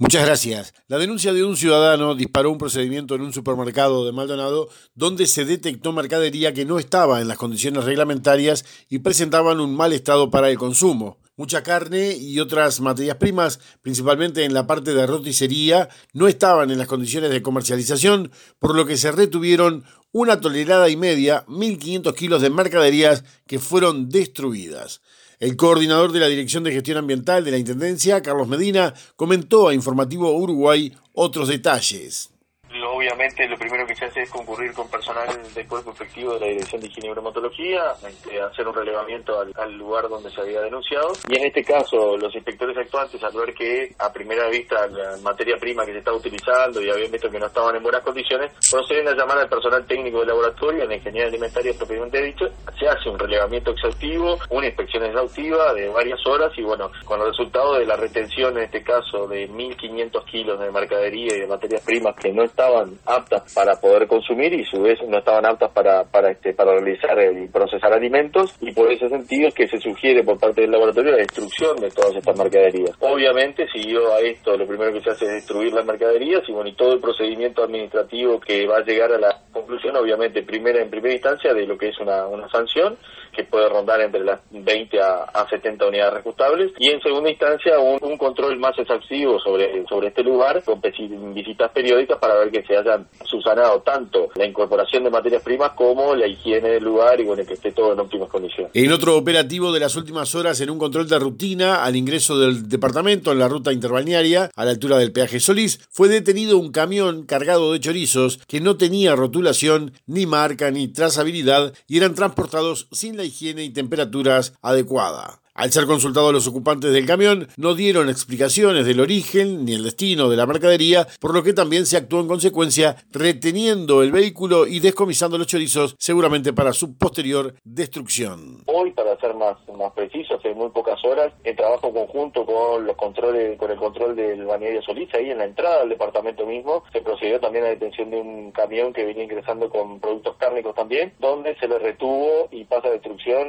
Muchas gracias. La denuncia de un ciudadano disparó un procedimiento en un supermercado de Maldonado donde se detectó mercadería que no estaba en las condiciones reglamentarias y presentaban un mal estado para el consumo. Mucha carne y otras materias primas, principalmente en la parte de roticería, no estaban en las condiciones de comercialización, por lo que se retuvieron 1,5 toneladas, 1.500 kilos de mercaderías que fueron destruidas. El coordinador de la Dirección de Gestión Ambiental de la Intendencia, Carlos Medina, comentó a Informativo Uruguay otros detalles. Obviamente lo primero que se hace es concurrir con personal del cuerpo efectivo de la Dirección de Higiene y Bromatología, hacer un relevamiento al lugar donde se había denunciado, y en este caso los inspectores actuantes, al ver que a primera vista la materia prima que se estaba utilizando y habían visto que no estaban en buenas condiciones, proceden a llamar al personal técnico del laboratorio, en la ingeniería alimentaria propiamente dicho, se hace un relevamiento exhaustivo, una inspección exhaustiva de varias horas y bueno, con el resultado de la retención en este caso de 1.500 kilos de mercadería y de materias primas que no estaban aptas para poder consumir y a su vez no estaban aptas para realizar y procesar alimentos, y por ese sentido es que se sugiere por parte del laboratorio la destrucción de todas estas mercaderías. Obviamente siguió a esto, lo primero que se hace es destruir las mercaderías y bueno, y todo el procedimiento administrativo que va a llegar a la conclusión, obviamente en primera instancia, de lo que es una sanción que puede rondar entre las 20 a 70 unidades reajustables, y en segunda instancia un control más exhaustivo sobre este lugar con visitas periódicas para ver que se hayan subsanado tanto la incorporación de materias primas como la higiene del lugar y bueno, que esté todo en óptimas condiciones. En otro operativo de las últimas horas, en un control de rutina al ingreso del departamento en la ruta interbalnearia a la altura del peaje Solís, fue detenido un camión cargado de chorizos que no tenía rotulación, ni marca, ni trazabilidad y eran transportados sin la higiene y temperaturas adecuada. Al ser consultados los ocupantes del camión, no dieron explicaciones del origen ni el destino de la mercadería, por lo que también se actuó en consecuencia reteniendo el vehículo y descomisando los chorizos, seguramente para su posterior destrucción. Hoy, para ser más preciso, hace muy pocas horas, en trabajo conjunto con el control del balneario Solís, ahí en la entrada del departamento mismo, se procedió también a la detención de un camión que venía ingresando con productos cárnicos también, donde se le retuvo y pasa a destrucción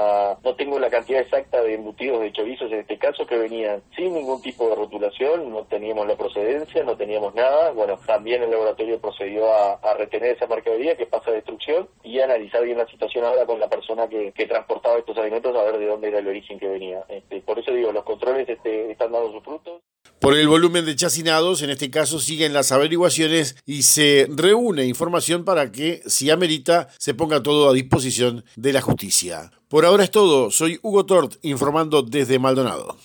no tengo la cantidad exacta de embutidos de chorizos en este caso, que venían sin ningún tipo de rotulación, no teníamos la procedencia, no teníamos nada. Bueno, también el laboratorio procedió a retener esa mercadería que pasa a destrucción y a analizar bien la situación ahora con la persona que transportaba estos alimentos, a ver de dónde era el origen que venía. Por eso digo, los controles están dando sus frutos. Por el volumen de chacinados, en este caso siguen las averiguaciones y se reúne información para que, si amerita, se ponga todo a disposición de la justicia. Por ahora es todo, soy Hugo Tort, informando desde Maldonado.